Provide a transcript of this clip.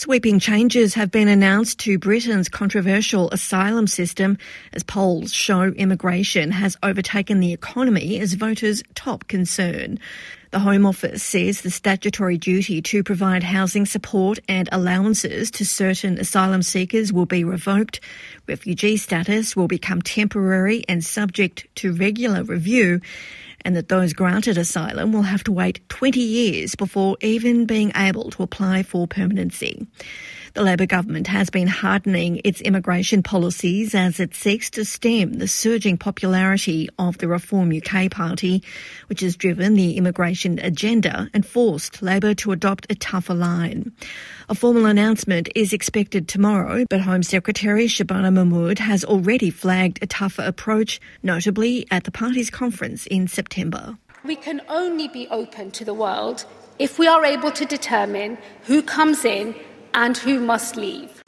Sweeping changes have been announced to Britain's controversial asylum system as polls show immigration has overtaken the economy as voters' top concern. The Home Office says the statutory duty to provide housing support and allowances to certain asylum seekers will be revoked. Refugee status will become temporary and subject to regular review, and that those granted asylum will have to wait 20 years before even being able to apply for permanency. The Labor government has been hardening its immigration policies as it seeks to stem the surging popularity of the Reform UK party, which has driven the immigration agenda and forced Labor to adopt a tougher line. A formal announcement is expected tomorrow, but Home Secretary Shabana Mahmood has already flagged a tougher approach, notably at the party's conference in September. We can only be open to the world if we are able to determine who comes in and who must leave.